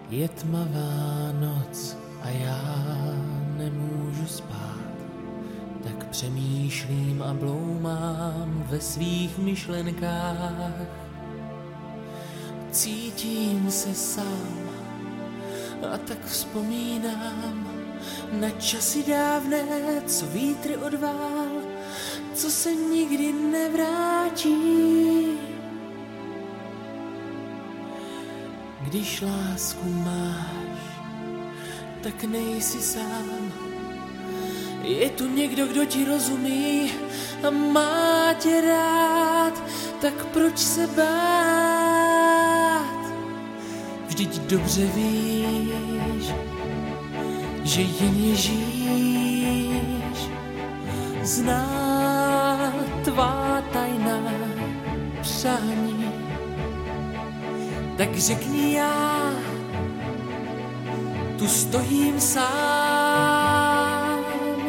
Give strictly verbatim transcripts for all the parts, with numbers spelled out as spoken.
Je tmavá noc a já nemůžu spát, tak přemýšlím a bloumám ve svých myšlenkách. Cítím se sám a tak vzpomínám na časy dávné, co vítr odvál, co se nikdy nevrátí. Když lásku máš, tak nejsi sám. Je tu někdo, kdo ti rozumí a má tě rád, tak proč se bát? Vždyť dobře víš, že jen Ježíš zná tvá tajná přání. Tak řekni, já tu stojím sám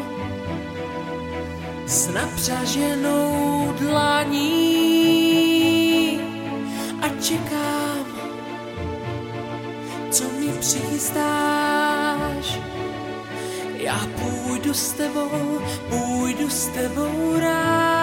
s napřaženou dlaní a čekám, co mi přichystáš. Já půjdu s tebou, půjdu s tebou rád.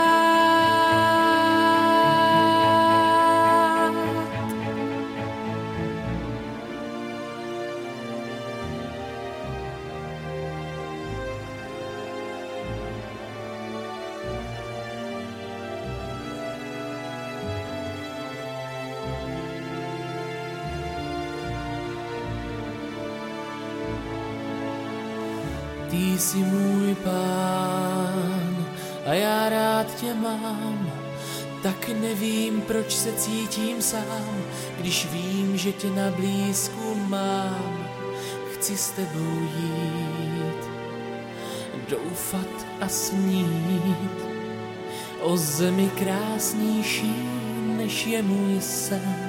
Ty jsi můj pán a já rád tě mám, tak nevím, proč se cítím sám, když vím, že tě na blízku mám. Chci s tebou jít, doufat a snít o zemi krásnější, než je můj sen.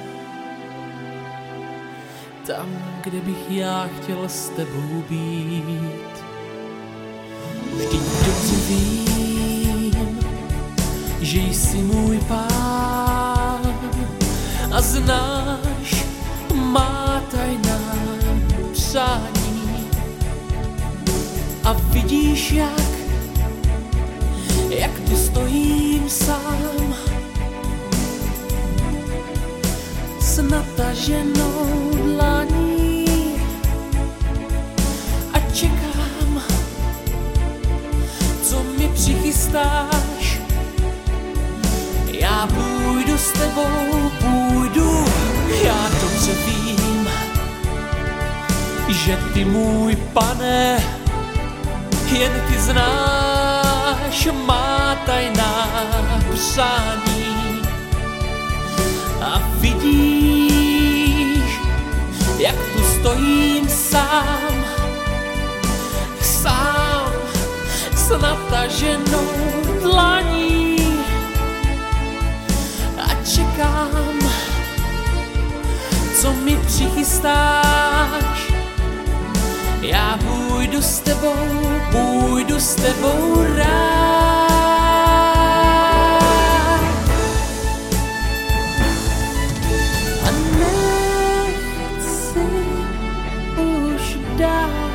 Tam, kde bych já chtěl s tebou být. Vždyť dobře vím, že jsi můj pán a znáš má tajná přání. A vidíš, jak, jak tu stojím sám s nataženou dlaní a čekám, co mi přichystáš. Já půjdu s tebou, půjdu, já dobře vím, že ty můj pane, jen ty znáš má tajná přání. A vidíš, jak tu stojím sám, sám s nataženou dlaní a čekám, co mi přichystáš. Já půjdu s tebou, půjdu s tebou rád. A nechci už dál